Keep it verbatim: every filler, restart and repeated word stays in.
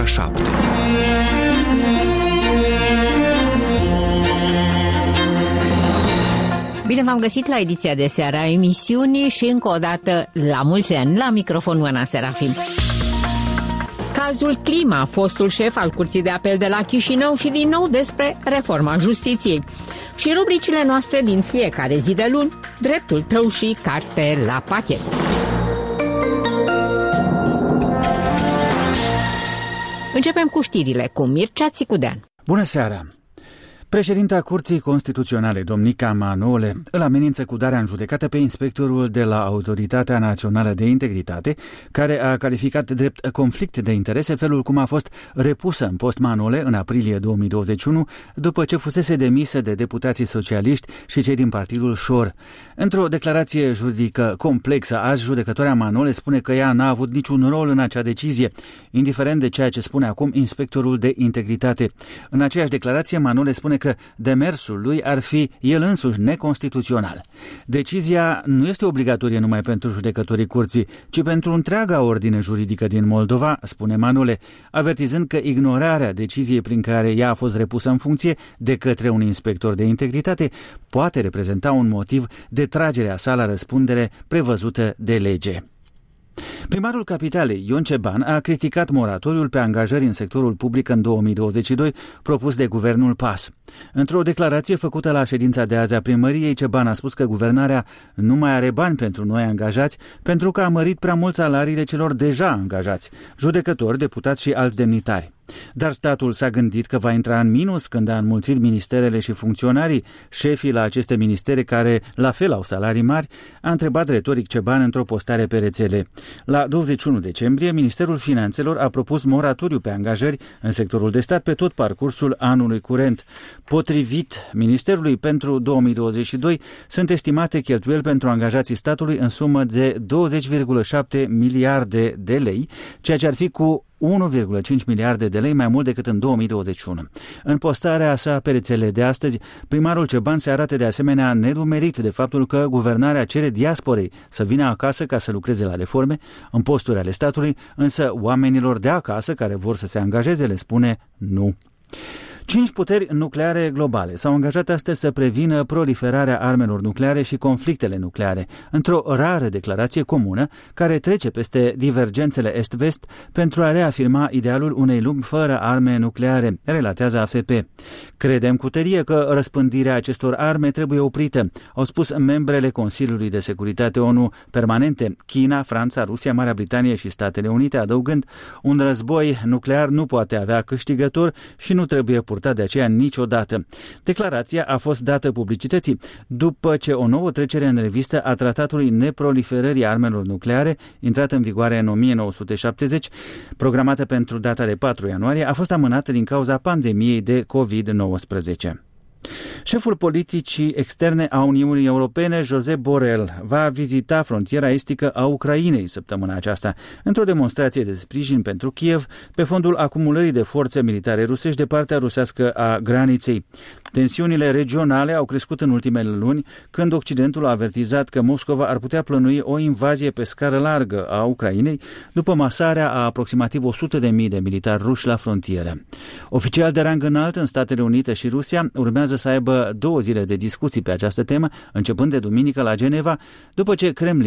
șapte. Bine v-am găsit la ediția de seară a emisiunii și încă o dată la mulți ani. La microfon Oana Serafim. Cazul Clima, fostul șef al Curții de Apel de la Chișinău și din nou despre reforma justiției. Și rubricile noastre din fiecare zi de luni, dreptul tău și carte la pachet. Începem cu știrile cu Mircea Țicudean. Bună seara! Președinta Curții Constituționale, domnica Manole, îl amenință cu darea în judecată pe inspectorul de la Autoritatea Națională de Integritate, care a calificat drept conflict de interese felul cum a fost repusă în post Manole în aprilie două mii douăzeci și unu, după ce fusese demisă de deputații socialiști și cei din partidul Șor. Într-o declarație juridică complexă, azi judecătoarea Manole spune că ea n-a avut niciun rol în acea decizie, indiferent de ceea ce spune acum inspectorul de integritate. În aceeași declarație, Manole spune că demersul lui ar fi el însuși neconstituțional. Decizia nu este obligatorie numai pentru judecătorii curții, ci pentru întreaga ordine juridică din Moldova, spune Manole, avertizând că ignorarea deciziei prin care ea a fost repusă în funcție de către un inspector de integritate poate reprezenta un motiv de tragerea sa la răspundere prevăzută de lege. Primarul Capitalei, Ion Ceban, a criticat moratoriul pe angajări în sectorul public în două mii douăzeci și doi propus de guvernul P A S. Într-o declarație făcută la ședința de azi a primăriei, Ceban a spus că guvernarea nu mai are bani pentru noi angajați pentru că a mărit prea mult salariile celor deja angajați, judecători, deputați și alți demnitari. Dar statul s-a gândit că va intra în minus când a înmulțit ministerele și funcționarii, șefii la aceste ministere care la fel au salarii mari, a întrebat retoric Ceban într-o postare pe rețele. La douăzeci și unu decembrie, Ministerul Finanțelor a propus moratoriu pe angajări în sectorul de stat pe tot parcursul anului curent. Potrivit Ministerului, pentru două mii douăzeci și doi sunt estimate cheltuieli pentru angajații statului în sumă de douăzeci virgulă șapte miliarde de lei, ceea ce ar fi cu unu virgulă cinci miliarde de lei mai mult decât în două mii douăzeci și unu. În postarea sa pe rețele de astăzi, primarul Ceban se arată de asemenea nedumerit de faptul că guvernarea cere diasporei să vină acasă ca să lucreze la reforme în posturi ale statului, însă oamenilor de acasă care vor să se angajeze le spune nu. Cinci puteri nucleare globale s-au angajat astăzi să prevină proliferarea armelor nucleare și conflictele nucleare, într-o rară declarație comună care trece peste divergențele est-vest pentru a reafirma idealul unei lumi fără arme nucleare, relatează A F P. Credem cu tărie că răspândirea acestor arme trebuie oprită, au spus membrele Consiliului de Securitate O N U permanente, China, Franța, Rusia, Marea Britanie și Statele Unite, adăugând: un război nuclear nu poate avea câștigător și nu trebuie purtat de aceea niciodată. Declarația a fost dată publicității după ce o nouă trecere în revistă a Tratatului Neproliferării Armelor Nucleare, intrat în vigoare în o mie nouă sute șaptezeci, programată pentru data de patru ianuarie, a fost amânată din cauza pandemiei de covid nouăsprezece. Șeful politicii externe a Uniunii Europene, Josep Borrell, va vizita frontiera estică a Ucrainei săptămâna aceasta, într-o demonstrație de sprijin pentru Kiev, pe fondul acumulării de forțe militare rusești de partea rusească a graniței. Tensiunile regionale au crescut în ultimele luni, când Occidentul a avertizat că Moscova ar putea plănui o invazie pe scară largă a Ucrainei, după masarea a aproximativ o sută de mii de militari ruși la frontieră. Oficial de rang înalt în Statele Unite și Rusia urmează să aibă două zile de discuții pe această temă, începând de duminică la Geneva, după ce Kremlin